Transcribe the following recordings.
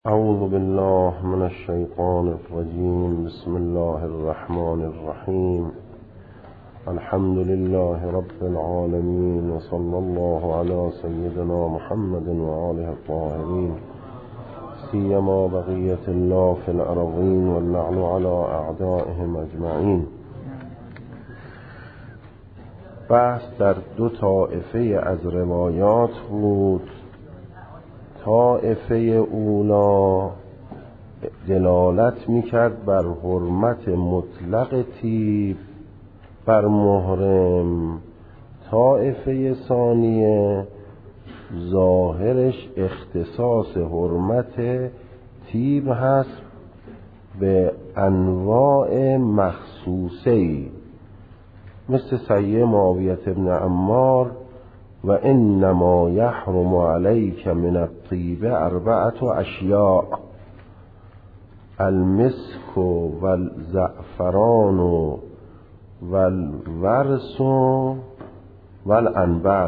أعوذ بالله من الشيطان الرجيم. بسم الله الرحمن الرحيم. الحمد لله رب العالمين، وصلى الله على سيدنا محمد وآله الطاهرين، سيما بقية الله في الأرضين، واللعن على أعدائهم أجمعين. بحث در دو طائفه از روایات بود. طائفه اولا دلالت میکرد بر حرمت مطلق طیب بر محرم. طائفه ثانیه ظاهرش اختصاص حرمت طیب هست به انواع مخصوصه‌ای، مثل سیه معاویة بن عمار: و انما یحرم علیک من الطیب 4 اشیاء: المسک و الزعفران و الورس و العنبر.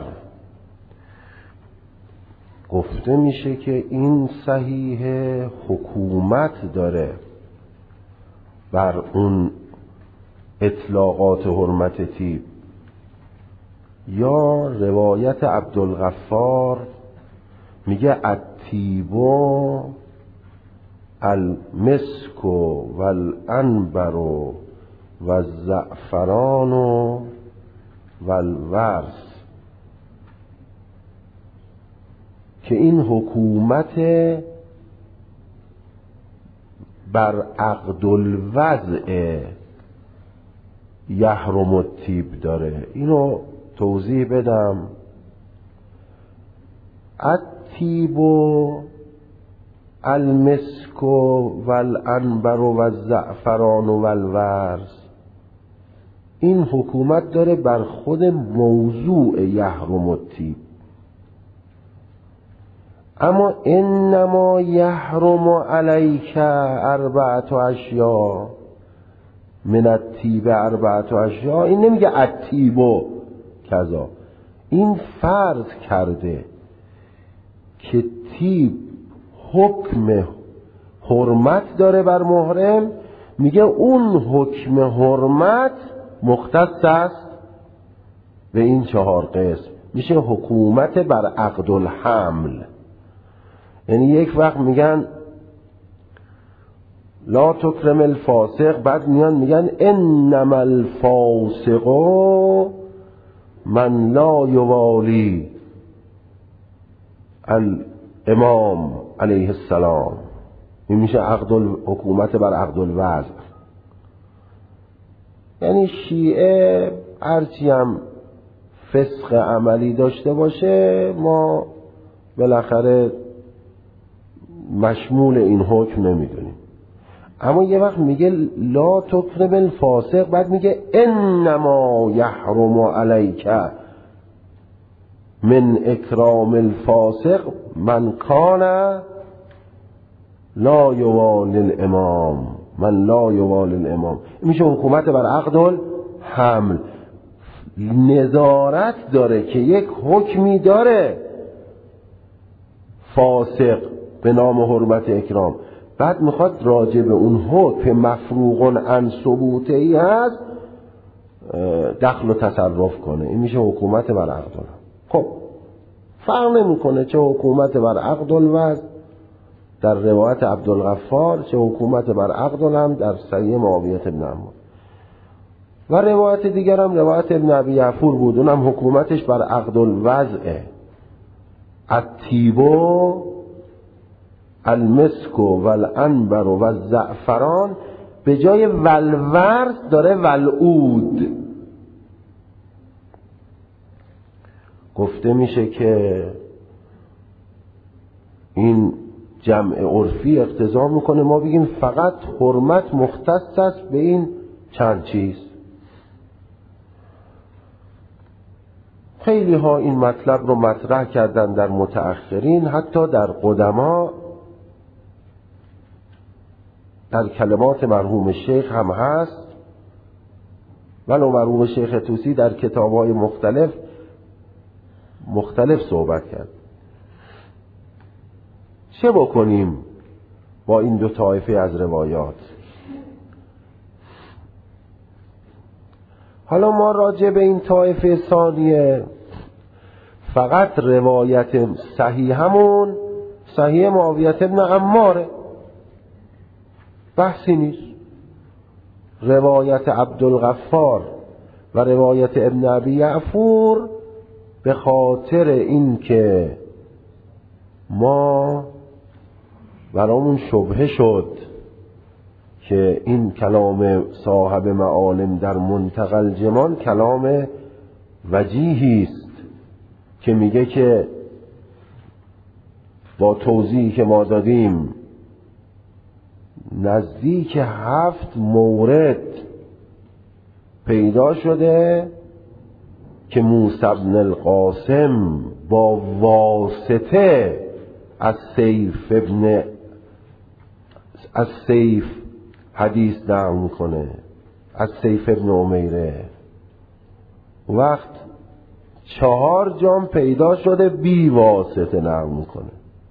گفته میشه که این صحیح حکومت داره بر اون اطلاقات حرمت طیب. یا روایت عبدالغفار میگه الطیب المسک و العنبر و الزعفران و الورس، که این حکومت بر عقد الوضع یحرم الطیب داره. اینو توضیح بدم. الطیب المسک و العنبر و الزعفران و الورس، این حکومت داره بر خود موضوع یحرم الطیب. اما انما یحرم علیک 4 اشیاء من الطیب 4 اشیاء، این نمیگه الطیب کذا. این فرض کرده که طیب حکم حرمت داره بر محرم، میگه اون حکم حرمت مختص است به این 4 قسم، میشه حکومت بر عقد الحمل. یعنی یک وقت میگن لا تکرم الفاسق، بعد میان میگن انما الفاسق من لا یوالی الامام علیه السلام. این میشه حکومت بر عقد الوضع. یعنی شیعه هرچی هم فسق عملی داشته باشه، ما بالاخره مشمول این حکم نمیدونیم. اما یه وقت میگه لا تکرم الفاسق، بعد میگه انما یحرم علیک من اکرام الفاسق من کان لا یوالی الامام، من لا یوالی الامام. میشه حکومت بر عقد الحمل. نظارت داره که یک حکمی داره فاسق به نام حرمت اکرام، بعد میخواد راجع به اون حکم مفروغ عن ثبوته ای هست دخل و تصرف کنه. این میشه حکومت بر عقد الوضع. خب فرق نمیکنه چه حکومت بر عقد الوضع در روایت عبدالغفار، چه حکومت بر عقد الحمل در صحیح معاویة بن عمار. و روایت دیگر هم روایت ابن ابی یعفور بود، اونم حکومتش بر عقد الوضع. الطیب المسک و العنبر و الزعفران، به جای والورس داره والعود. گفته میشه که این جمع عرفی اقتضا میکنه ما بگیم فقط حرمت مختص است به این چند چیز. خیلی ها این مطلب رو مطرح کردن در متأخرین، حتی در قدما. در کلمات مرحوم شیخ هم هست، ولو مرحوم شیخ طوسی در کتاب‌های مختلف صحبت کرد. چه بکنیم با این دو طایفه از روایات. حالا ما راجع به این طایفه ثانیه فقط روایت صحیحمون صحیح معاویه بن عماره، بحثی نیست. روایت عبدالغفار و روایت ابن ابی یعفور به خاطر این که ما برامون شبهه شد که این کلام صاحب معالم در منتقى الجمان کلام وجیهی است که میگه که با توضیحی که ما دادیم نزدیک 7 مورد پیدا شده که موسی بن القاسم با واسطه از سیف حدیث نقل میکنه، از سیف ابن امیره. وقت 4 جام پیدا شده بی واسطه نقل میکنه.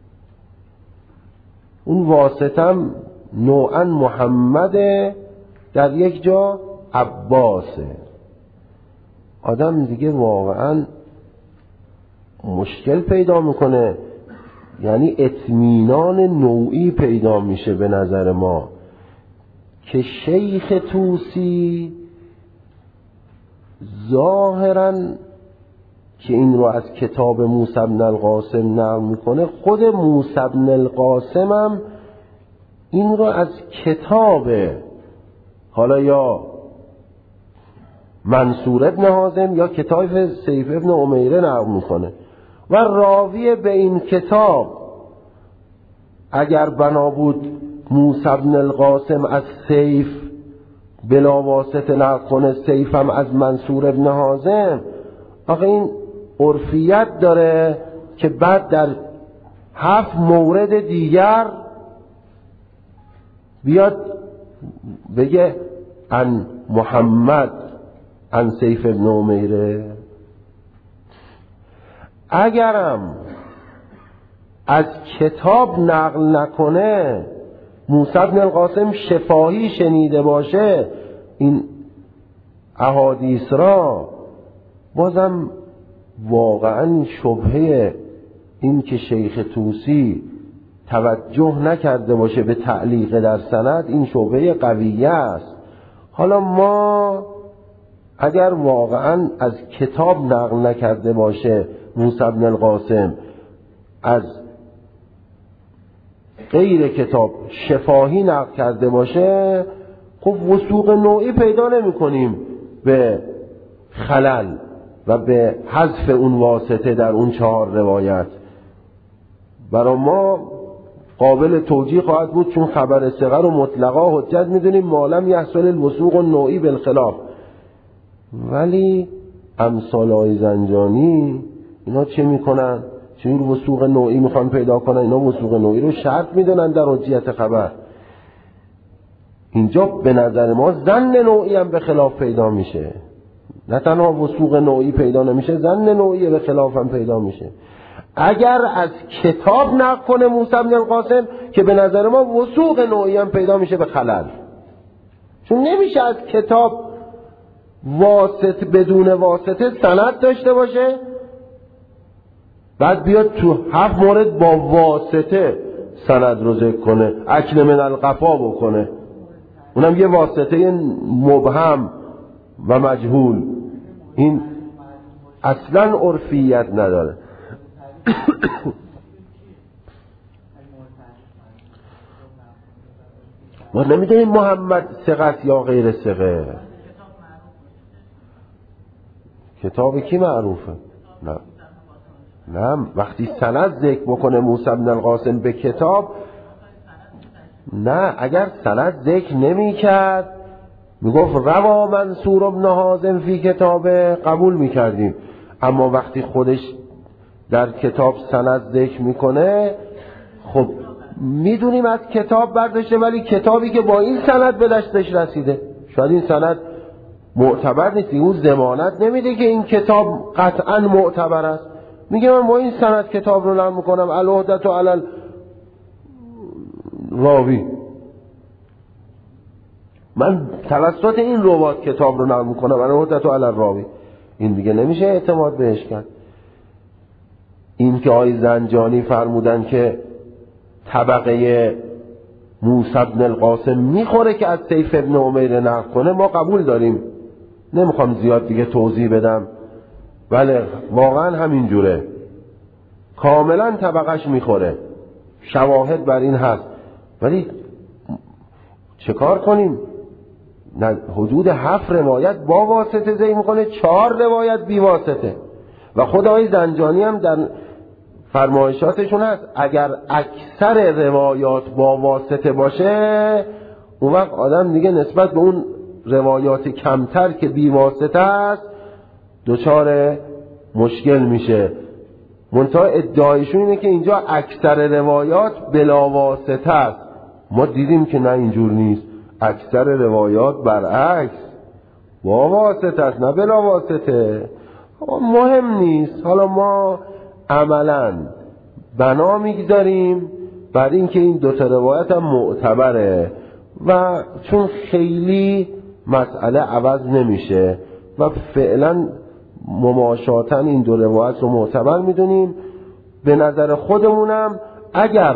اون واسطه هم نوعا محمده، در یک جا عباسه. آدم دیگه واقعا مشکل پیدا میکنه، یعنی اطمینان نوعی پیدا میشه به نظر ما که شیخ طوسی ظاهراً که این رو از کتاب موسی بن القاسم نقل میکنه، خود موسی بن القاسم هم این رو از کتاب حالا یا منصور ابن حازم یا کتاب سیف ابن امیره نقل میکنه و راوی به این کتاب اگر بنا بود موسی بن القاسم از سیف بلا واسطه نقل کنه، سیف هم از منصور ابن حازم، آخه این عرفیت داره که بعد در 7 مورد دیگر بیاد بگه عن محمد عن سیف ابن امیره. اگرم از کتاب نقل نکنه، موسی بن القاسم شفاهی شنیده باشه این احادیث را، بازم واقعا شبهه این که شیخ طوسی توجه نکرده باشه به تعلیق در سند، این شبهه قویه است. حالا ما اگر واقعا از کتاب نقل نکرده باشه موسی بن القاسم، از غیر کتاب شفاهی نقل کرده باشه، خب وثوق نوعی پیدا نمی کنیم به خلل و به حذف اون واسطه در اون 4 روایت. برای ما قابل توجیه خواهد بود چون خبر صغر و مطلقا حجت میدونیم معلم یحصل الوثوق النوعی بالخلاف. ولی امثال آقای زنجانی اینا چه میکنن؟ چون وثوق نوعی میخوان پیدا کنن، اینا وثوق نوعی رو شرط میدونن در حجیت خبر. اینجا به نظر ما ظن نوعی هم به خلاف پیدا میشه، نه تنها وثوق نوعی پیدا نمیشه، ظن نوعی به خلاف هم پیدا میشه. اگر از کتاب نقل کنه موسی بن القاسم که به نظر ما وثوق نوعی هم پیدا میشه به خلل، چون نمیشه از کتاب واسطه بدون واسطه سند داشته باشه بعد بیاد تو 7 مورد با واسطه سند رو ذکر کنه، اکل من القفا بکنه، اونم یه واسطه مبهم و مجهول. این اصلا عرفیت نداره. ما نمیدونیم محمد ثقت یا غیر ثقه. کتاب کی معروفه؟ نه وقتی سند ذکر بکنه موسی بن القاسم به کتاب، نه اگر سند ذکر نمی کرد میگفت روا منصور ابن حازم فی کتابه، قبول میکردیم. اما وقتی خودش در کتاب سند ذکر میکنه، خب میدونیم از کتاب برداشته، ولی کتابی که با این سند به دستش رسیده شاید این سند معتبر نیست، اون ضمانت نمیده که این کتاب قطعا معتبر است. میگه من با این سند کتاب رو نقل میکنم، العهدة علی راوی. من توسط این روایت کتاب رو نقل میکنم انا حجت علی الراوی. این دیگه نمیشه اعتماد بهش کرد. این که آقای زنجانی فرمودن که طبقه موسی بن القاسم میخوره که از سیف ابن عمیر نقل کنه، ما قبول داریم، نمیخوام زیاد دیگه توضیح بدم. بله واقعا همین جوره، کاملا طبقش میخوره، شواهد بر این هست. ولی چه کار کنیم؟ حدود 7 روایت با واسطه ذکر میکنه، 4 روایت بی واسطه. و خود آقای زنجانی هم در فرمایشاتشون هست اگر اکثر روایات با واسطه باشه، اون وقت آدم دیگه نسبت به اون روایات کمتر که بی واسطه است دچار مشکل میشه. منتها ادعایشون اینه که اینجا اکثر روایات بلا واسطه است. ما دیدیم که نه اینجور نیست، اکثر روایات برعکس با واسطه است نه بلا واسطه. مهم نیست. حالا ما عملا بنا میگذاریم بر اینکه این دوتا روایت هم معتبره و چون خیلی مسئله عوض نمیشه و فعلا مماشاتا این دو روایت رو معتبر میدونیم. به نظر خودمونم اگر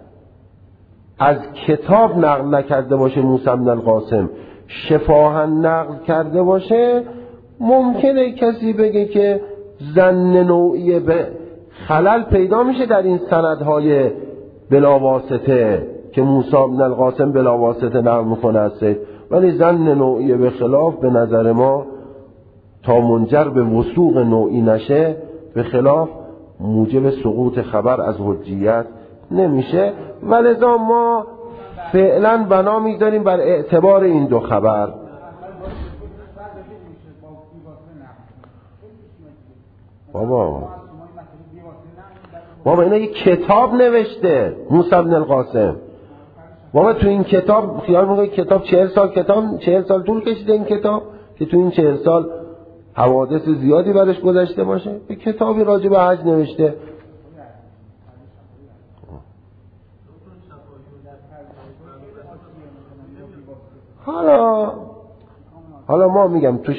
از کتاب نقل نکرده باشه موسی بن القاسم، شفاهاً نقل کرده باشه، ممکنه کسی بگه که ظن نوعی به خلل پیدا میشه در این سندهای بلاواسطه که موسی بن القاسم بلاواسطه نقل میکنه است، ولی ظن نوعی به خلاف به نظر ما تا منجر به وثوق نوعی نشه به خلاف موجب سقوط خبر از حجیت نمیشه. ولذا ما فعلا بنا میذاریم بر اعتبار این دو خبر. بابا اینا یک کتاب نوشته موسی بن القاسم. بابا تو این کتاب خیال میکنه کتاب 40 سال طول کشیده این کتاب که تو این 40 سال حوادث زیادی برش گذشته باشه. به کتابی راجع به حج نوشته. حالا ما میگم تو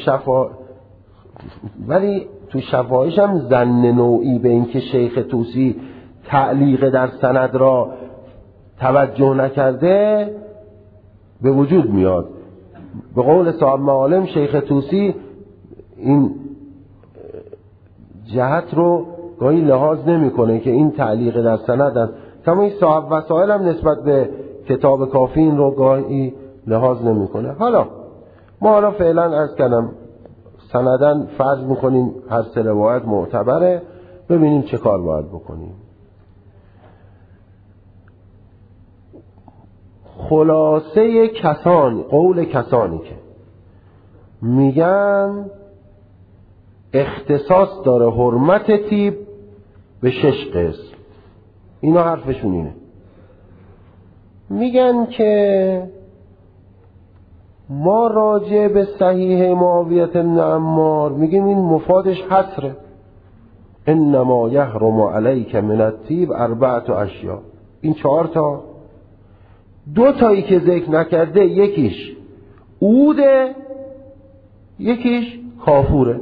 ولی تو شفاهیش هم ظن نوعی به اینکه شیخ طوسی تعلیق در سند را توجه نکرده به وجود میاد. به قول صاحب معالم شیخ طوسی این جهت رو گاهی لحاظ نمیکنه که این تعلیق در سند است. کما این صاحب وسائل هم نسبت به کتاب کافی این رو گاهی لحاظ نمیکنه. حالا ما فعلا عرض کردم سندن فرض میکنیم هر سه روایت معتبره، ببینیم چه کار باید بکنیم. خلاصه قول کسانی که میگن اختصاص داره حرمت طیب به 6 قسم، اینا حرفشون اینه. میگن که ما راجع به صحیح معاویه بن عمار میگیم این مفادش حصره، انما یحرم علیک من الطیب 4 اشیاء. این 4 تا، 2 تایی که ذکر نکرده یکیش عوده یکیش کافوره.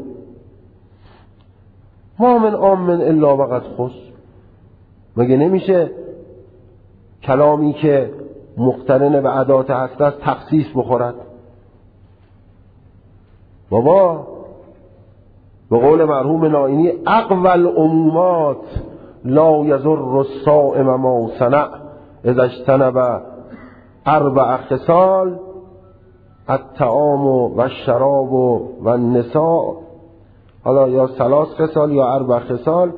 ما من آمن الا وقد خص. مگه نمیشه کلامی که مقترن به ادات هست است تخصیص بخورد؟ بابا به قول مرحوم نائینی اقوال عمومات لا یضر الصائم ما صنع اذا اجتنب 4 خصال الطعام و الشراب و النساء. حالا یا 3 خصال یا 4 خصال.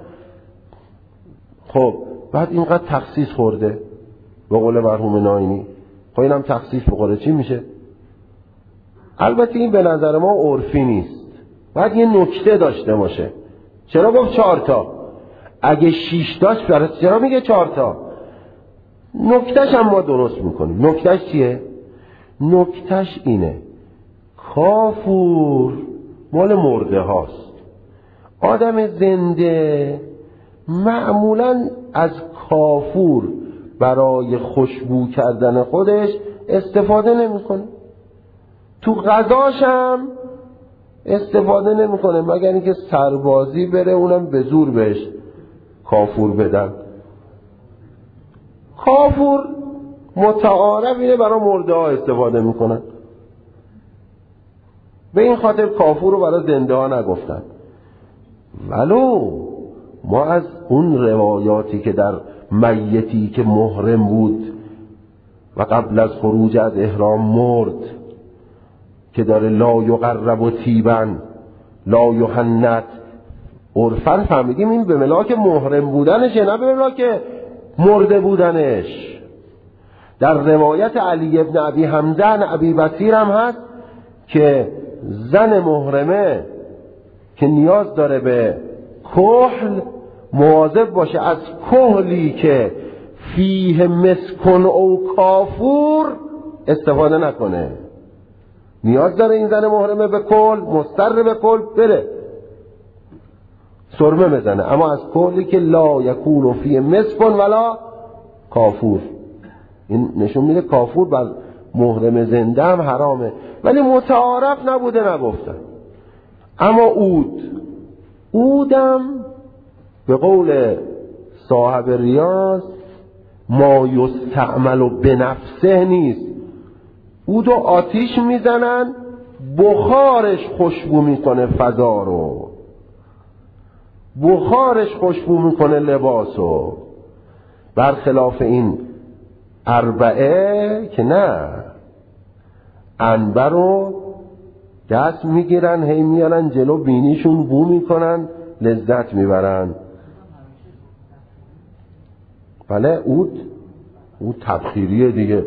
خب بعد اینقدر تخصیص خورده به قول مرحوم نائینی، خب اینم تخصیص بخوره چی میشه؟ البته این به نظر ما عرفی نیست، باید یه نکته داشته باشه. چرا گفت 4 تا؟ اگه 6 داشت برای چرا میگه 4 تا؟ نکتهش هم ما درست میکنیم. نکتهش چیه؟ نکتهش اینه کافور مال مرده هاست. آدم زنده معمولا از کافور برای خوشبو کردن خودش استفاده نمیکنه. تو غذاش هم استفاده نمیکنه مگر اینکه سربازی بره اونم به زور بهش کافور بدن. کافور متعارف اینه برای مرده ها استفاده میکنن. به این خاطر کافور رو برای زنده ها نگفتن. ولو ما از اون روایاتی که در میتی که محرم بود و قبل از خروج از احرام مرد که داره لا یقرب و تیبن لا یحنت عرفاً فهمیدیم این به ملاک محرم بودنشه، نه به ملاک مرده بودنش. در روایت علی ابن ابی حمزه ابی بصیر هم هست که زن محرمه که نیاز داره به کحل مواظب باشه از کحلی که فیه مسکن او کافور استفاده نکنه. نیاز داره این زن محرمه به کحل، مضطر به کحل بره سرمه بزنه، اما از کحلی که لا یکون فیه مسکن ولا کافور. این نشون میده کافور بر محرم زنده هم حرامه، ولی متعارف نبوده نگفتن. اما عودم به قول صاحب ریاض ما یستعمل به نفسه نیست. عود و آتیش میزنن بخارش خوشبو میکنه فضا رو، بخارش خوشبو میکنه لباسو، برخلاف این اربعه که نه، عنبر رو دست میگیرن هی میارن جلو بینیشون بو میکنن لذت میبرن. بله عود تبخیریه دیگه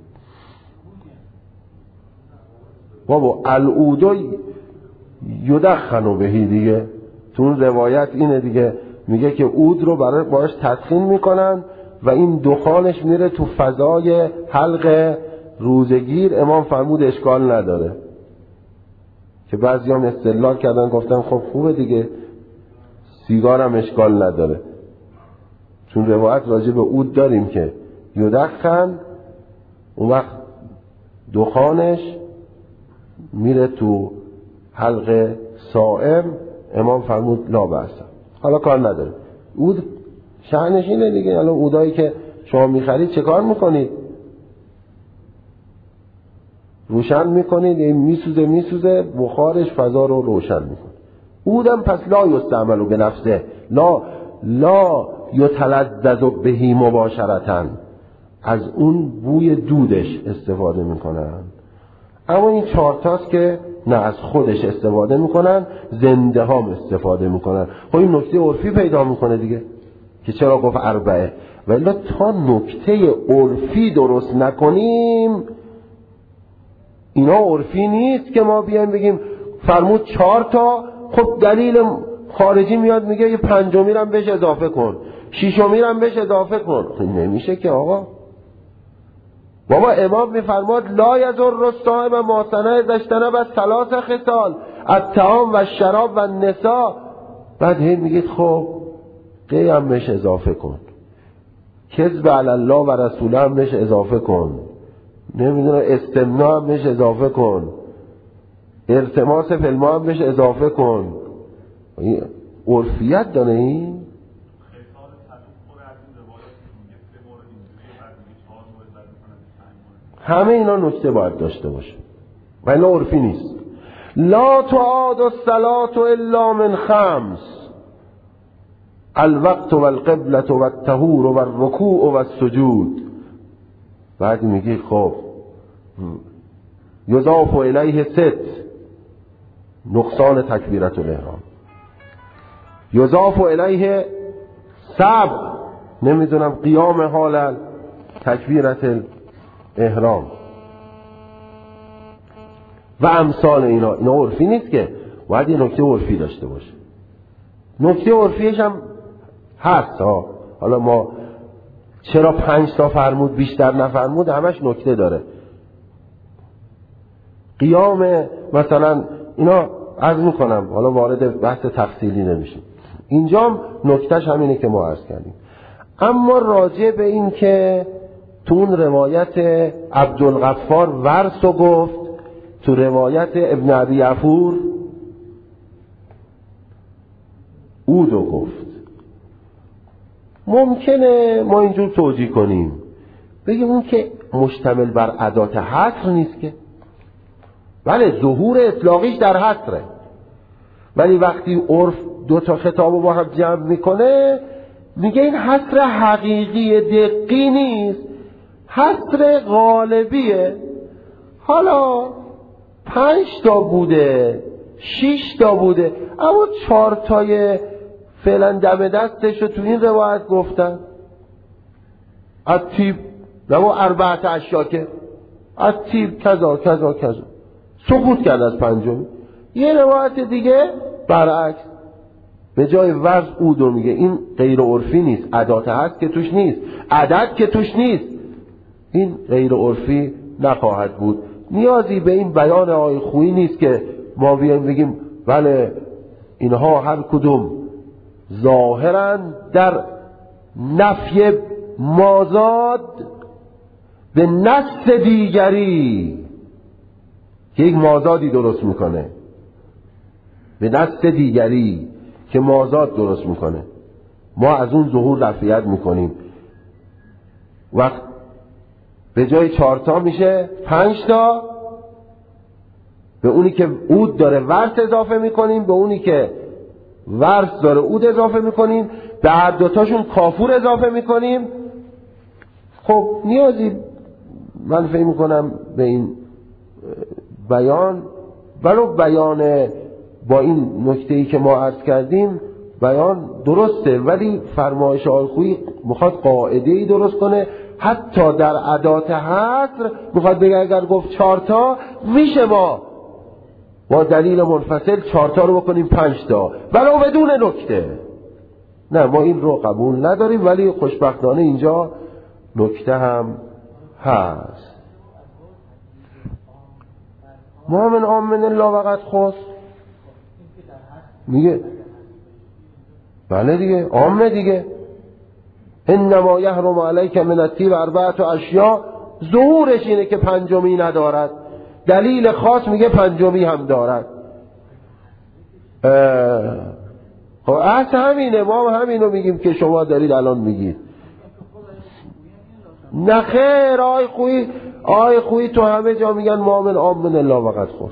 بابا. العودو یدخنو بهی دیگه، تو اون روایت اینه دیگه، میگه که عود رو برای باش تدخین میکنن و این دخانش میره تو فضای حلق روزگیر. امام فرمود اشکال نداره، که بعضی هم استدلال کردن گفتن خب خوبه دیگه، سیگار هم اشکال نداره، چون روایت راجع به عود داریم که یدخن، اون وقت دخانش میره تو حلق صائم. امام فرمود لا بأس. حالا کار نداره، عود شأنش اینه دیگه. الان عودایی که شما میخرید چه کار میکنید؟ روشن میکنید، میسوزه بخارش فضا رو روشن میکنه. عودم پس لا یستعمل به نفسه، لا یتلذذ بهی مباشرتاً، از اون بوی دودش استفاده میکنن. اما این چهارتاست که نه از خودش استفاده میکنن، زنده هم استفاده میکنن. خب این نکته عرفی پیدا میکنه دیگه که چرا گفت اربعه. ولی تا نکته عرفی درست نکنیم، اینا عرفی نیست که ما بیایم بگیم فرمود 4 تا، خب دلیل خارجی میاد میگه یه 5می هم بهش اضافه کن، 6می هم بهش اضافه کن. خب نمیشه که آقا. بابا امام میفرماد لا یضر الصائم ما صنع اذا اجتنب الثلاث خصال الطعام و الشراب و النساء. بعد هی میگید خب قی هم بهش اضافه کن، کذب علی الله و رسوله هم بهش اضافه کن، نمیدونم استمناء هم بهش اضافه کن، ارتماس فلما هم بهش اضافه کن. این عرفیت داره این؟ همه اینا نکته باید داشته باشه و اینا عرفی نیست. لا تعاد الصلاة الا من 5 الوقت و القبلة و الطهور و الرکوع و السجود. بعد میگی خب یضاف الیه 6 نقصان تکبیرت الاحرام، یضاف الیه 7 نمیدونم قیام حال تکبیرت احرام و امثال اینا عرفی نیست که. باید یه نکته عرفی داشته باشه. نکته عرفیش هم هست ها. حالا ما چرا 5 تا فرمود بیشتر نفرمود، همش نکته داره. قیام مثلا اینا عرض میکنم، حالا وارد بحث تفصیلی نمیشیم. اینجا نکتهش همینه که ما عرض کردیم. اما راجع به این که تو اون روایت عبدالغفار ورثو گفت، تو روایت ابن ابی عفور اودو گفت، ممکنه ما اینجور توجیه کنیم بگیم اون که مشتمل بر ادات حصر نیست که، بله ظهور اطلاقیش در حصره، ولی وقتی عرف دو تا خطابو با هم جمع میکنه میگه این حصر حقیقی دقیقی نیست، حصر غالبیه. حالا 5 تا بوده، 6 تا بوده، اما 4 تای فعلا دم دستش رو تو این روایت گفتن. الطیب نمو 4 اشیاء، الطیب کذا کذا کذا، سقوط کرد از 5. یه روایت دیگه برعکس، به جای ورز اودو میگه این غیر عرفی نیست، عدات هست که توش نیست، عدد که توش نیست، این غیر عرفی نخواهد بود. نیازی به این بیان آقای خویی نیست که ما بیایم بگیم بله اینها هر کدوم ظاهرن در نفی مازاد به نص دیگری که یک مازادی درست میکنه، به نص دیگری که مازاد درست میکنه، ما از اون ظهور رفعیت میکنیم. وقت به جای 4 تا میشه 5 تا، به اونی که عود داره ورث اضافه میکنیم، به اونی که ورث داره عود اضافه میکنیم، به هر دوتاشون کافور اضافه میکنیم. خب نیازی من فکر میکنم به این بیان، ولو بیان با این نکته‌ای که ما عرض کردیم بیان درسته، ولی فرمایش آقای خویی میخواد قاعده‌ای درست کنه، حتی در ادات حصر میخواد بگه اگر گفت 4 تا میشه ما با دلیل منفصل 4 تا رو بکنیم 5 تا ولو بدون نکته. نه، ما این رو قبول نداریم، ولی خوشبختانه اینجا نکته هم هست. ما من آمن الله وقت خاص میگه بله دیگه، عامه دیگه. انما یحرم علیک من الطیب 4 اشیاء، ظهورش اینه که 5می ندارد، دلیل خاص میگه 5می هم دارد. خب اصلا همینه، ما هم همینو میگیم که شما دارید الان میگید. نه خیر، آی خویی تو همه جا میگن ما من آمن الله وقت خاص،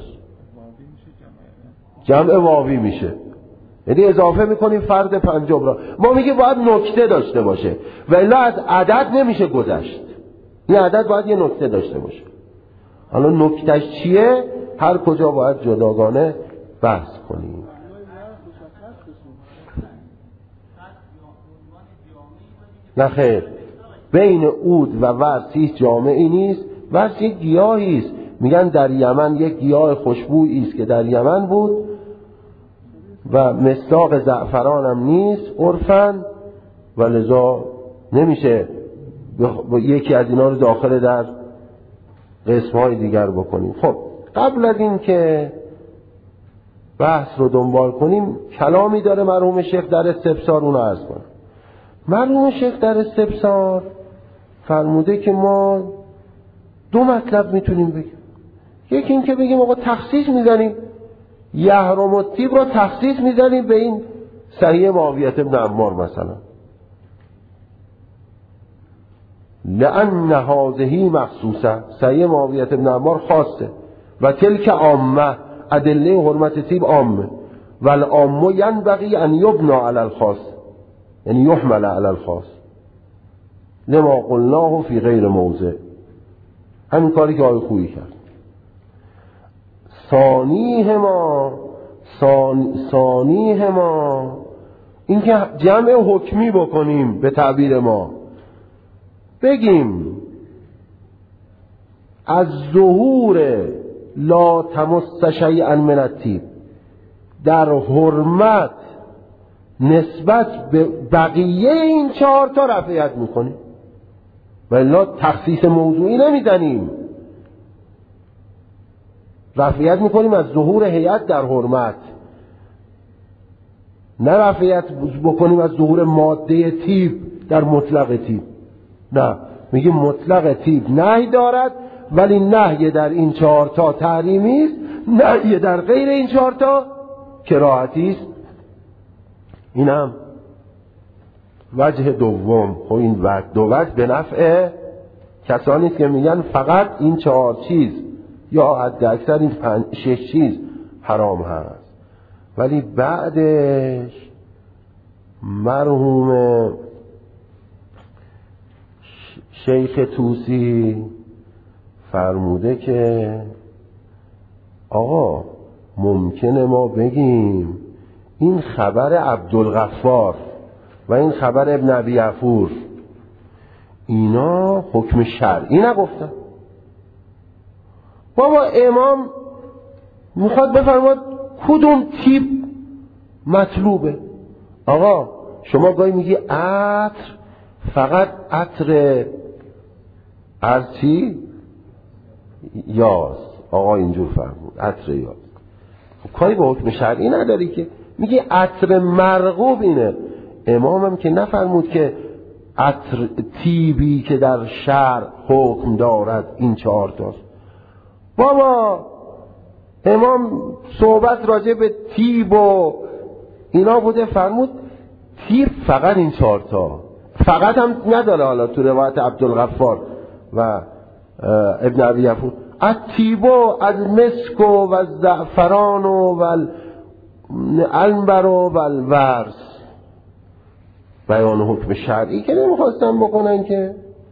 جمع واوی میشه، یعنی اضافه میکنیم فرد 5 را. ما میگیم باید نکته داشته باشه، ولی از عدد نمیشه گذشت، این عدد باید یه نکته داشته باشه. حالا نکتهش چیه هر کجا باید جداگانه بحث کنیم. نه خیر، بین عود و ورس هیچ جامعی نیست. ورس یک گیاهی است، میگن در یمن یک گیاه خوشبویی است که در یمن بود و مصداق زعفران هم نیست عرفاً، و لذا نمیشه یکی از اینا رو داخل در قسم‌های دیگر بکنیم. خب قبل از این که بحث رو دنبال کنیم، کلامی داره مرحوم شیخ در استبصار، اون رو عرض کنم. مرحوم شیخ در استبصار فرموده که ما 2 مطلب میتونیم بگیم. یکی این که بگیم آقا تخصیص میزنیم، یحرم الطیب رو تخصیص میزنیم به این صحیح معاویه بن عمار مثلا، لأن هذه مخصوصه، صحیح معاویه بن عمار خاصه و تلک عامه، ادله حرمت طیب عامه، والعام ینبغی ان یبنى علی الخاص، یعنی یحمل علی الخاص لما قلناه فی غیر موضع. همین کاری که آقای خویی کرد. ثانیهما این که جمع حکمی بکنیم، به تعبیر ما بگیم از ظهور لا تمس شیئا من الطیب در حرمت نسبت به بقیه این 4 تا رفعیت میکنیم، ولی تخصیص موضوعی نمیزنیم، رفعیت میکنیم از ظهور هیئت در حرمت، نه رفعیت بکنیم از ظهور ماده طیب در مطلق تیب. نه، میگه مطلق تیب نهی دارد، ولی نهی در این 4 تا تحریمی است، نهی در غیر این 4 تا کراهتی است. اینم وجه دوم. خب این دو وجه به نفع کسانی است که میگن فقط این 4 چیز یا حد اکثر این 6 چیز حرام هست. ولی بعدش مرحوم شیخ طوسی فرموده که آقا ممکنه ما بگیم این خبر عبدالغفار و این خبر ابن ابی عفور اینا حکم شرعی نگفتن. بابا امام میخواد بفرماد کدوم تیپ مطلوبه. آقا شما گاهی میگی عطر، فقط عطر ارچی یاز. آقا اینجور فرمود عطر یاز. خب کاری با حکم شرعی نداری که. میگی عطر مرغوب اینه. امام هم که نفرمود که عطر تیبی که در شرع حکم دارد این 4 تاست. بابا امام صحبت راجع به تیب و اینا بوده، فرمود تیب فقط این 4 تا. فقط هم نداره. حالا تو روایت عبدالغفار و ابن ابی عفور از تیبو از مسک و از زعفران و العنبر و الورس. بیان حکم شرعی که نمیخواستن بکنن که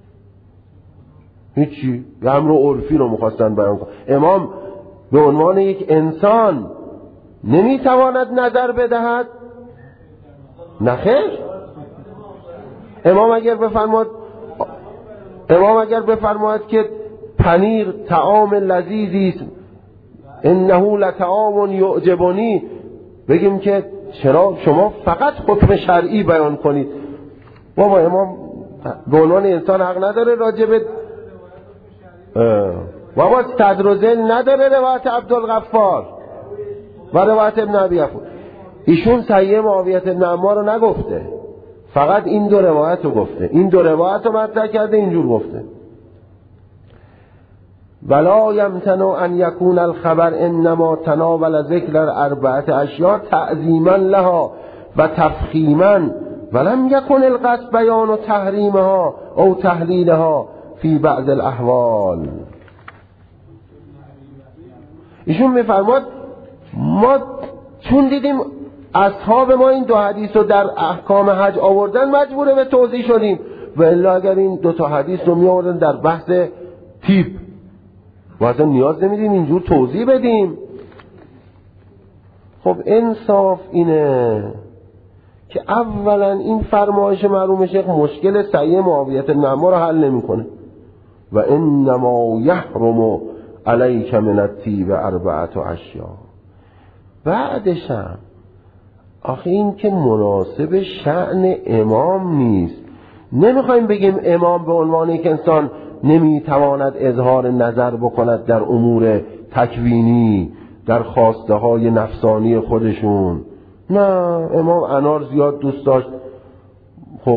هیچی، امر عرفی رو میخواستن بیان کنن. امام به عنوان یک انسان نمیتواند نظر بدهد؟ نخیر. امام اگر بفرماید که پنیر طعام لذیذی است، انه لطعام یعجبنی، بگیم که چرا شما فقط حکم شرعی بیان کنید؟ بابا امام به عنوان انسان حق نداره راجع به بابا صدر و ذیل نداره روایت عبدالغفار و روایت ابن ابی عفور. ایشون صحیح معاویه بن عمار رو نگفته، فقط این 2 روایت رو گفته. این 2 روایت رو مطرح کرده، اینجور گفته ولا یمتنع ان یکون الخبر انما تناول ذکر 4 اشیاء تعظیما لها و تفخیما ولم یکن القصد بیان تحریمها او تحلیلها فی بعض الاحوال. ایشون میفرماد ما چون دیدیم اصحاب ما این 2 حدیث رو در احکام حج آوردن مجبوره به توضیح شدیم، و الا اگر این 2 تا حدیث رو می آوردن در بحث تیپ واسه نیاز نمیدیم اینجور توضیح بدیم. خب انصاف اینه که اولا این فرمایش مرحوم شیخ مشکل صحیح معاویه بن عمار رو حل نمیکنه. و انما یحرم علیک من الطیب 4 اشیاء. بعدش هم آخه این که مناسب شأن امام نیست. نمیخوایم بگیم امام به عنوان یک انسان نمیتواند اظهار نظر بکند در امور تکوینی، در خواسته های نفسانی خودشون. نه، امام انار زیاد دوست داشت، خب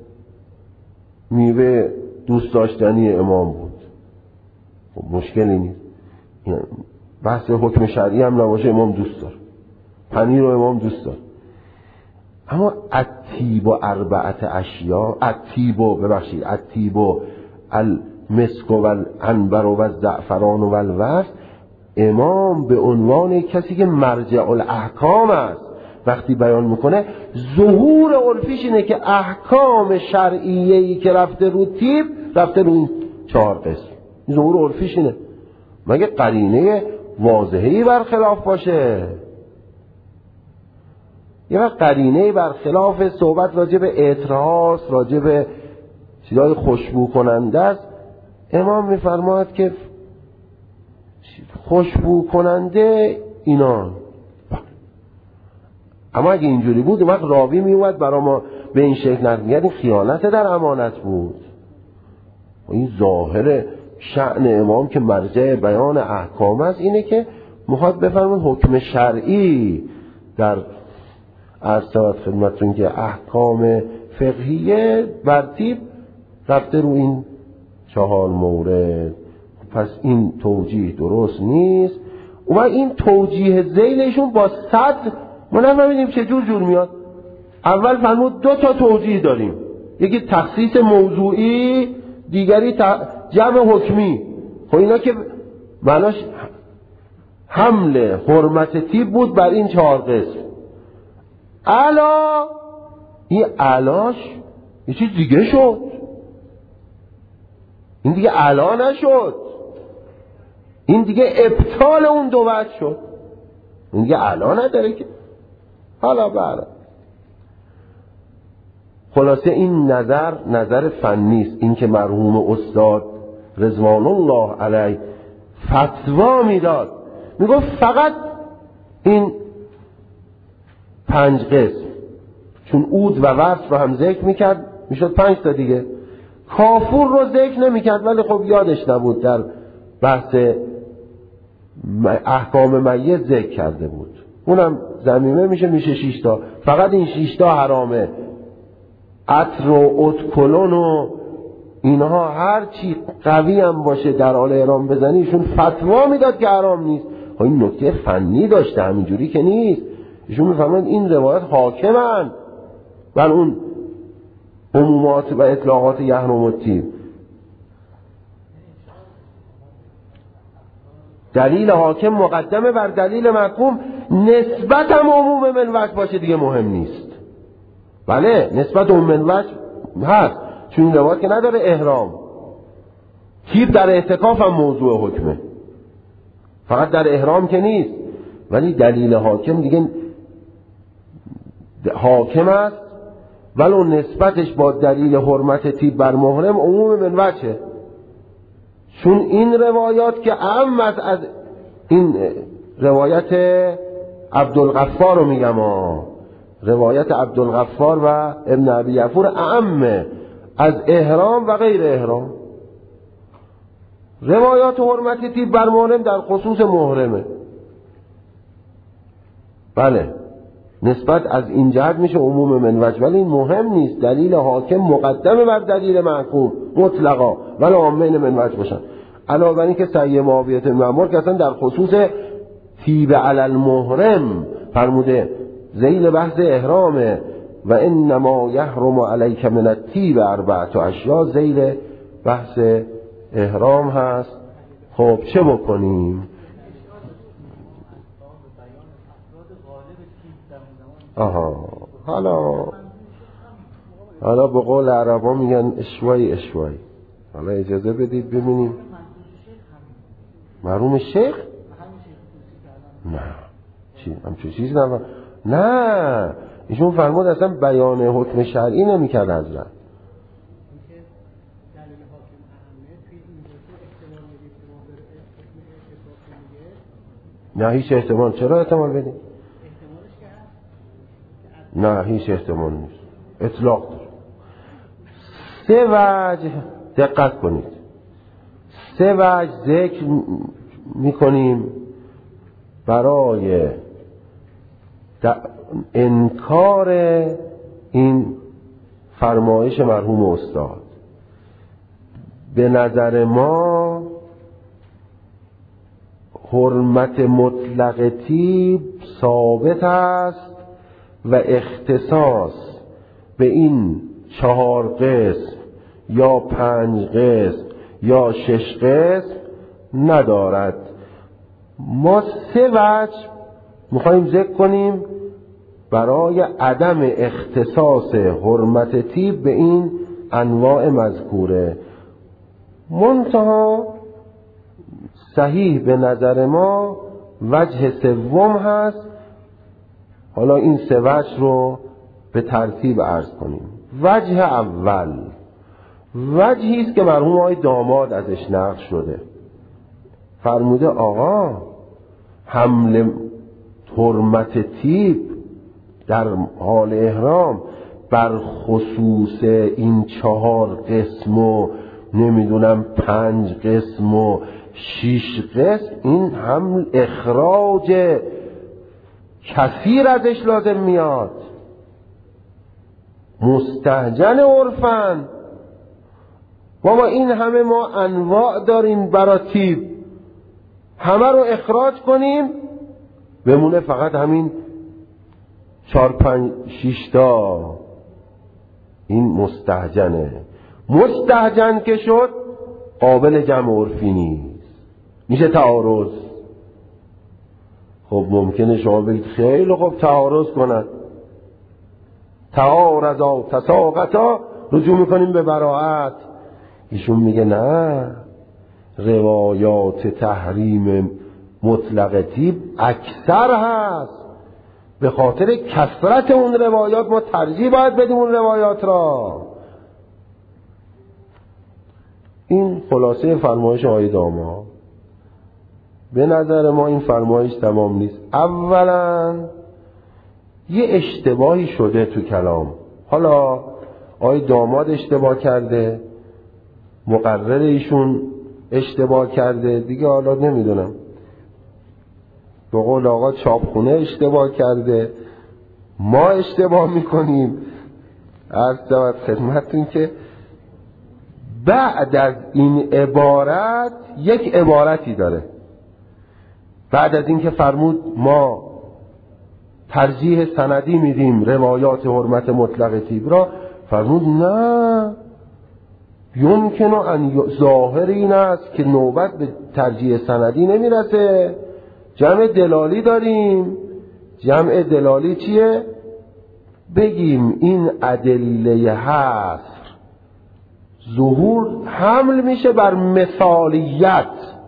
میوه دوست داشتنی امام بود، خب مشکلی نیست. بحث حکم شرعی هم نباشه امام دوست داره، پنیر رو امام دوست داره. اما الطیب 4 اشیاء، الطیب المسک و العنبر و الزعفران و الورس، امام به عنوان کسی که مرجع الاحکام است وقتی بیان میکنه ظهور عرفیش اینه که احکام شرعیه‌ای که رفته رو تیب رفته رو این 4 قسم. ظهور عرفیش اینه، مگه قرینه واضحی برخلاف باشه؟ یه وقت قرینه برخلاف صحبت راجع به اعتراض، راجع به چیزای خوشبو کننده است. امام میفرماید که خوشبو کننده اینان. اما اگه اینجوری بود وقت راوی میومد برای ما به این شکل نگرد، این خیانت در امانت بود. این ظاهر شأن امام که مرجع بیان احکام است اینه که میخواد بفرماید حکم شرعی در عرض خدمتتون که احکام فقهیه بر تیب رفته رو این 4 مورد. پس این توجیه درست نیست. و این توجیه ذیلشون با صدر ما نفهمیدیم چه جور میاد. اول فرمود 2 تا توجیه داریم، یکی تخصیص موضوعی، دیگری جمع حکمی. خب اینا که معناش حمل حرمت تیب بود بر این 4 قسم. علا این علاش یه چیز دیگه شد، این دیگه علا نشد، این دیگه ابطال اون 2 وجه شد، این دیگه علا نداره که. حالا بره خلاصه این نظر فنی است. این که مرحوم استاد رضوان الله علیه فتوا میداد، میگفت فقط این 5 قسم، چون عود و وصف رو هم ذکر میکرد میشد 5 تا دیگه. کافور رو ذکر نمیکرد ولی خب یادش نبود در بحث احکام میت ذکر کرده بود، اونم ضمیمه میشه 6 تا. فقط این 6 تا حرامه. عطر و ادکلون و اینها هر چی قوی هم باشه در حال احرام بزنیشون فتوا میداد که حرام نیست. این نکته فنی داشته، همینجوری که نیست. ایشون میفهمند این روایت حاکمن بر اون عمومات و اطلاقات یحرم الطیب. دلیل حاکم مقدمه بر دلیل محکوم. نسبت هم عموم من وجه باشه دیگه مهم نیست. بله نسبت عموم من وجه هست، چون این روایت که نداره احرام. طیب در اعتکاف هم موضوع حکمه، فقط در احرام که نیست. ولی دلیل حاکم دیگه حاکم است ولو نسبتش با دلیل حرمت طیب بر محرم عموم من وجهه. چون این روایات که اعم از این روایت عبدالغفار رو میگم، روایت عبدالغفار و ابن ابی یفور اعم از احرام و غیر احرام. روایات حرمت طیب بر محرم در خصوص محرمه. بله نسبت از این جهت میشه عموم من وجه، ولی این مهم نیست. دلیل حاکم مقدمه بر دلیل محکوم مطلقا ولی عامین من وجه باشن. علاوه بر این که سعی معاویه بن عمرو که اصلا در خصوص طیب علی المحرم فرموده ذیل بحث احرامه و انما یحرم علیک من الطیب 4 اشیاء، ذیل بحث احرام هست. خب چه بکنیم؟ حالا به قول عربا میگن اشوایی. حالا اجازه بدید ببینیم. مرحوم شیخ؟ نه همچون چیز نه ایشون فرمود اصلا بیان حکم شرعی نمیکرد حضرت. نه هیچ احتمال. چرا احتمال بدیم؟ نه هیچ احتمال نیست، اطلاق داره. 3 وجه دقت کنید، 3 وجه ذکر میکنیم برای انکار این فرمایش مرحوم استاد. به نظر ما حرمت مطلق طیب ثابت است و اختصاص به این 4 قسم یا 5 قسم یا 6 قسم ندارد. ما 3 وجه میخواییم ذکر کنیم برای عدم اختصاص حرمت طیب به این انواع مذکوره. منتها صحیح به نظر ما وجه 3 هست. حالا این 3 وجه رو به ترتیب عرض کنیم. وجه اول وجهی است که مرحوم آقای داماد ازش نقل شده. فرموده آقا حمل حرمت طیب در حال احرام بر خصوص این 4 قسم و نمیدونم 5 قسم و 6 قسم، این حمل اخراج کثیر ازش لازم میاد. مستهجن عرفن. بابا این همه ما انواع داریم برای طیب، همه رو اخراج کنیم بمونه فقط همین 4 5 6 تا. این مستهجنه. مستهجن که شد قابل جمع عرفی نیست، میشه تعارض. خب ممکنه شما بگید خیلی خوب تعارض کنن، تعارضا تساقطا، رجوع میکنیم به براءت. ایشون میگه نه، روایات تحریم مطلق طیب اکثر هست، به خاطر کثرت اون روایات ما ترجیح باید بدیم اون روایات را. این خلاصه فرمایش آقای داماد. به نظر ما این فرمایش تمام نیست. اولا یه اشتباهی شده تو کلام. حالا آقای داماد اشتباه کرده، مقرر ایشون اشتباه کرده دیگه، حالا نمیدونم، به قول آقا چاپخونه اشتباه کرده، ما اشتباه میکنیم. عرض شود خدمتتون که بعد از این عبارت یک عبارتی داره. بعد از این که فرمود ما ترجیح سندی میدیم روایات حرمت مطلق طیب را، فرمود نه، یمکن ان ظاهر این است که نوبت به ترجیح سندی نمیرسه، جمع دلالی داریم. جمع دلالی چیه؟ بگیم این ادله هست ظهور حمل میشه بر مثالیت،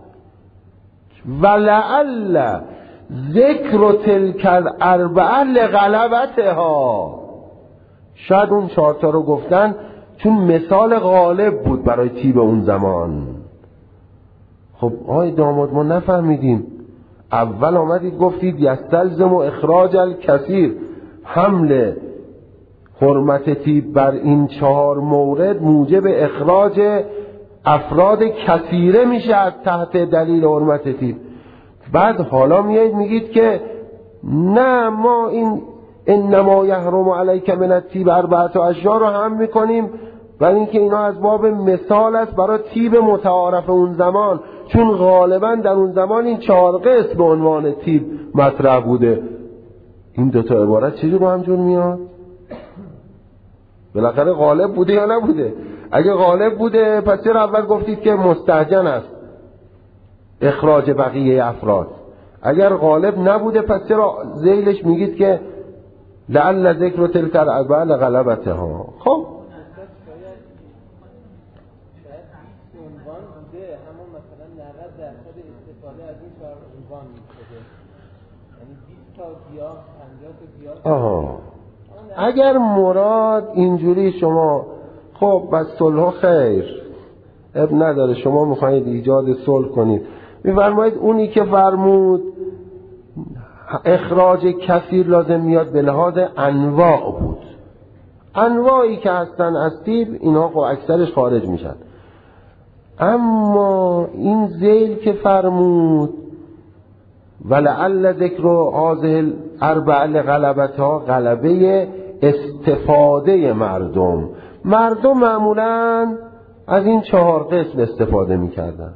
ولعل ذکر تلک الاربعه لغلبتها. شاید اون 4 تا رو گفتن چون مثال غالب بود برای طیب اون زمان. خب آقای داماد ما نفهمیدیم. اول آمدید گفتید یستلزم و اخراج الکثیر، حمل حرمت طیب بر این 4 مورد موجب اخراج افراد کثیره میشه از تحت دلیل حرمت طیب. بعد حالا میایید میگید که نه، ما این انما یحرم علیک من الطیب 4 اشیاء رو هم میکنیم، ولی اینکه اینا از باب مثال است برای طیب متعارف اون زمان، چون غالبا در اون زمان این 4 قسم به عنوان طیب مطرح بوده. این 2 تا عبارت چیزی با هم جور میاد؟ بالاخره غالب بوده یا نبوده؟ اگه غالب بوده پس چرا اول گفتید که مستهجن است اخراج بقیه افراد؟ اگر غالب نبوده پس چرا ذیلش میگید که لعل ذکر تلک الاربعه لغلبتها؟ خب همون مثلا 90% استفاده از این 4 عنوان می‌شده، یعنی 20 تا گیاه 50 تا گیاه. اگر مراد اینجوری شما، خب بس صلح خیر، اب نداره، شما میخواید ایجاد صلح کنید، میفرمایید اونی که فرمود اخراج کثیر لازم میاد به لحاظ انواع بود، انواعی که هستن از طیب اینها خب اکثرش خارج میشن. اما این ذیل که فرمود ولعل ذکر هذه الاربعه لغلبتها، غلبه استفاده مردم معمولاً از این 4 قسم استفاده میکردن،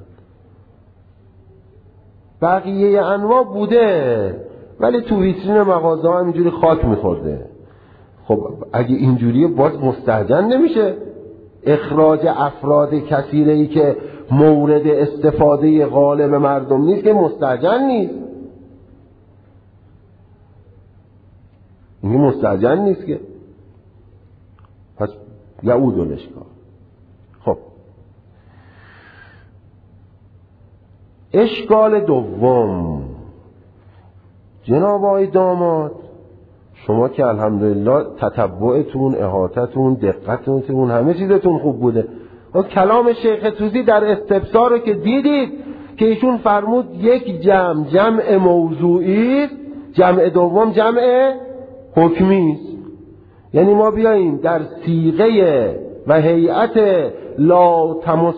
بقیه انواع بوده ولی تو ویترین مغازه ها اینجوری خاک میخورده. خب اگه اینجوریه باز مستهجن نمیشه اخراج افراد کثیره‌ای که مورد استفاده غالب مردم نیست، که مستهجن نیست. این مستهجن نیست که، پس یعود الاشکال. خب اشکال دوم، جناب آقای داماد شما که الحمدلله تتبعتون، احاطتون، دقتتون، همه چیزتون خوب بوده، و کلام شیخ توسی در استفسار رو که دیدید که ایشون فرمود یک جمع موضوعی است، جمع دوم جمع حکمی است. یعنی ما بیاییم در صیغه و هیئت لا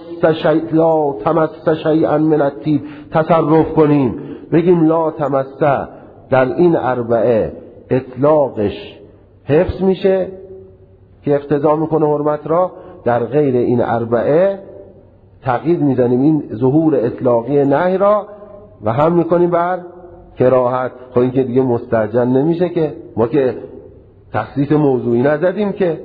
تمس شیئا من الطیب تصرف کنیم، بگیم لا تمس در این 4 اطلاقش حفظ میشه، که اقتضا میکنه حرمت را، در غیر این اربعه تقیید میزنیم این ظهور اطلاقی نهی را و هم میکنیم بر کراهت. خب این که دیگه مستهجن نمیشه که، ما که تخصیص موضوعی نزدیم که.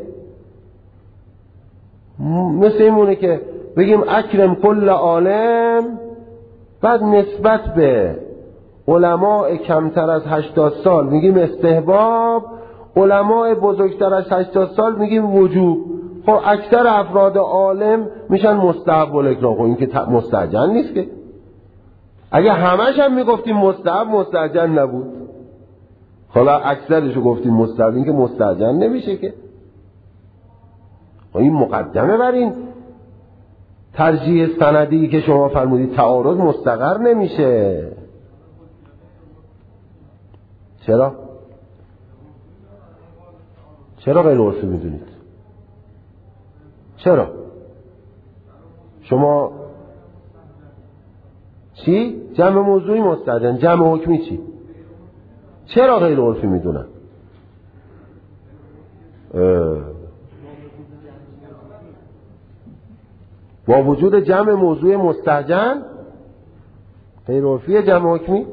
مثل اینمونه که بگیم اکرم کل عالم، بعد نسبت به علماء کمتر از 80 سال میگیم استحباب، علماء بزرگتر از 80 سال میگیم وجوب. خب اکثر افراد عالم میشن مستحب الاکرام. خب این که مستهجن نیست که. اگه همش هم میگفتیم مستحب، مستهجن نبود. حالا اکثرشو گفتیم مستحب، این که مستهجن نمیشه که. این مقدمه بر این ترجیح سندی که شما فرمودید تعارض مستقر نمیشه. چرا غیر عرفی میدونید؟ چرا؟ شما چی؟ جمع موضوعی مستهجن، جمع حکمی چی؟ چرا غیر عرفی میدونن؟ با وجود جمع موضوع مستهجن غیر عرفی جمع حکمی؟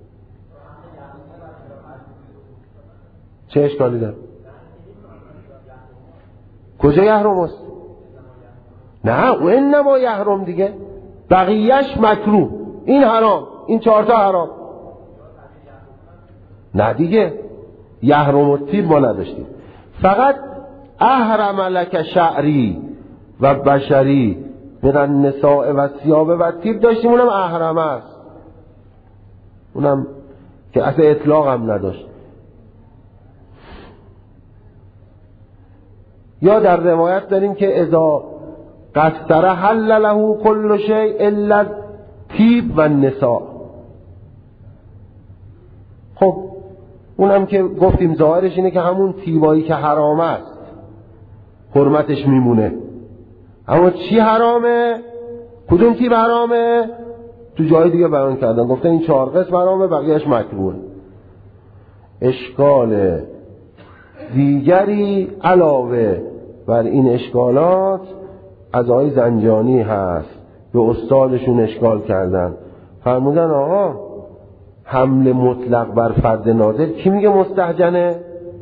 چه اشکالی داره؟ کجا یحرم است؟ نه و این نما یحرم دیگه، بقیهش مکروه، این حرام، این 4 تا حرام. نه دیگه یحرم الطیب ما نداشتیم، فقط احرم لک شعری و بشری من النساء و ثیاب و طیب داشتیم، اونم احرم است، اونم که اصلا اطلاق هم نداشت. یا در روایت داریم که اذا قصر حل له کل شیء الا طیب و النساء. خب اونم که گفتیم ظاهرش اینه که همون طیبایی که حرام است حرمتش میمونه. اما چی حرامه؟ کدوم طیب حرامه؟ تو جای دیگه بیان کردن، گفتن این 4 قسم حرامه، بقیهش مکروهه. اشکال دیگری علاوه بر این اشکالات از آقای زنجانی هست، به استادشون اشکال کردن، فرمودن آقا حمل مطلق بر فرد نادر کی میگه مستهجنه؟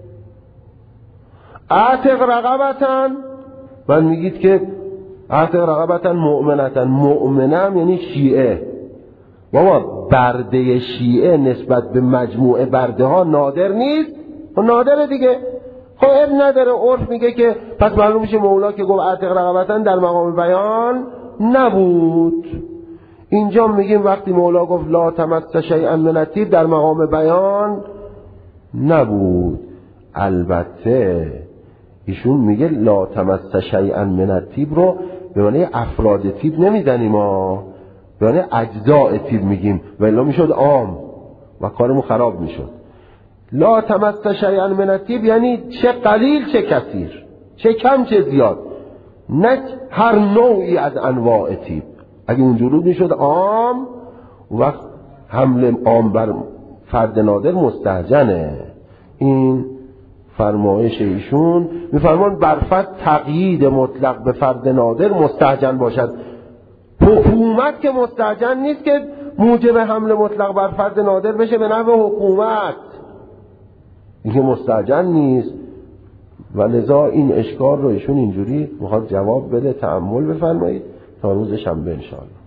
اعتق رقبتن، من میگید که اعتق رقبتن مؤمنتن، مؤمنم یعنی شیعه. بابا برده شیعه نسبت به مجموعه برده ها نادر نیست؟ نادره دیگه. خب نداره، عرف میگه که پس معلوم میشه مولا که گفت اعتق رقبتن در مقام بیان نبود. اینجا میگیم وقتی مولا گفت لا تمس شیئا من الطیب در مقام بیان نبود. البته ایشون میگه لا تمس شیئا من الطیب رو به معنی افراد طیب نمیزنیم، به معنی اجزاء طیب میگیم، و الا میشد عام و کارمون خراب میشد. لا تمس شیئا من الطیب یعنی چه قلیل چه کثیر، چه کم چه زیاد، نه هر نوعی از انواع طیب. اگه اونجوری میشد عام، وقت حمل عام بر فرد نادر مستهجنه. این فرمایش ایشون. میفرمان بر فرد تقیید مطلق به فرد نادر مستهجن باشد. حکومت که مستهجن نیست که موجب حمل مطلق بر فرد نادر بشه به نحو حکومت، این که مستهجن نیست. و لذا این اشکال رو ایشون اینجوری میخواد جواب بده. تأمل بفرمایید تا روز شنبه انشاءالله.